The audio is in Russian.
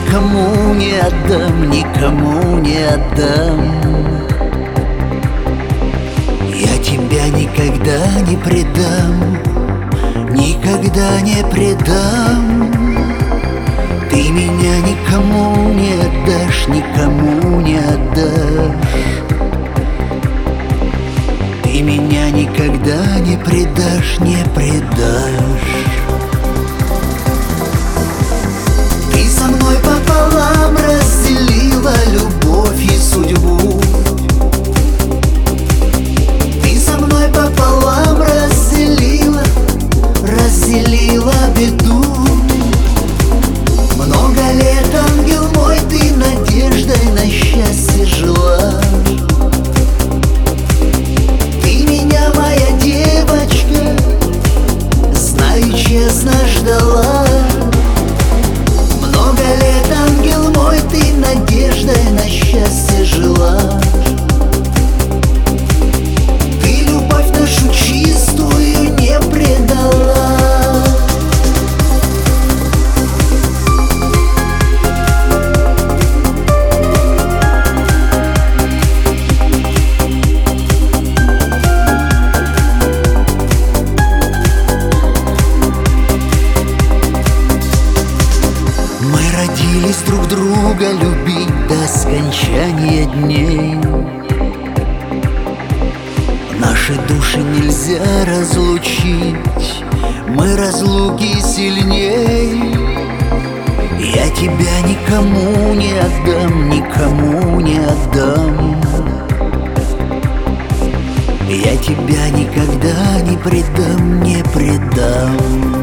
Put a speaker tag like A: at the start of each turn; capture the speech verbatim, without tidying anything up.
A: никому не отдам, никому не отдам. Я тебя никогда не предам, никогда не предам. Ты меня никому не отдашь, никому не отдашь. Ты меня никогда не предашь, не предашь. Ты со мной пополам разделила любовь и судьбу. Ты со мной пополам разделила, разделила беду. Много лет, ангел мой, ты надеждой на счастье жила. Ты меня, моя девочка, знаю, честно ждала. Много лет, ангел мой, ты надеждой на счастье жила. Ты любовь нашу чистую не предала. Родились друг друга любить до скончания дней. Наши души нельзя разлучить, мы разлуки сильней. Я тебя никому не отдам, никому не отдам. Я тебя никогда не предам, не предам.